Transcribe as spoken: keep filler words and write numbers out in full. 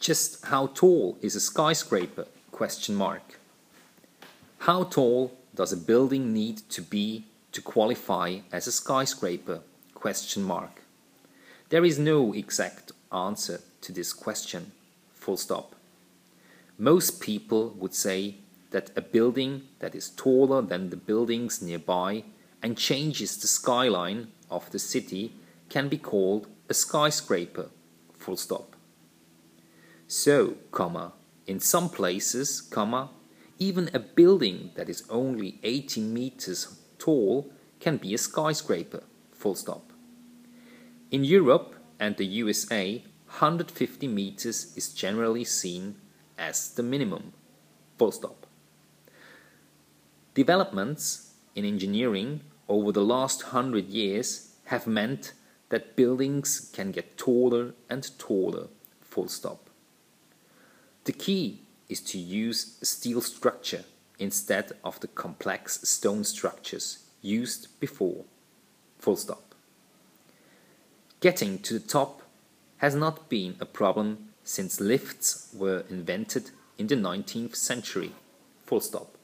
Just how tall is a skyscraper? Question mark. How tall does a building need to be to qualify as a skyscraper? Question mark. There is no exact answer to this question. Full stop. Most people would say that a building that is taller than the buildings nearby and changes the skyline of the city can be called a skyscraper. Full stop. So, comma, in some places, comma, even a building that is only eighty meters tall can be a skyscraper. Full stop. In Europe and the U S A, one hundred fifty meters is generally seen as the minimum. Full stop. Developments in engineering over the last hundred years have meant that buildings can get taller and taller. Full stop. The key is to use a steel structure instead of the complex stone structures used before. Full stop. Getting to the top has not been a problem since lifts were invented in the nineteenth century. Full stop.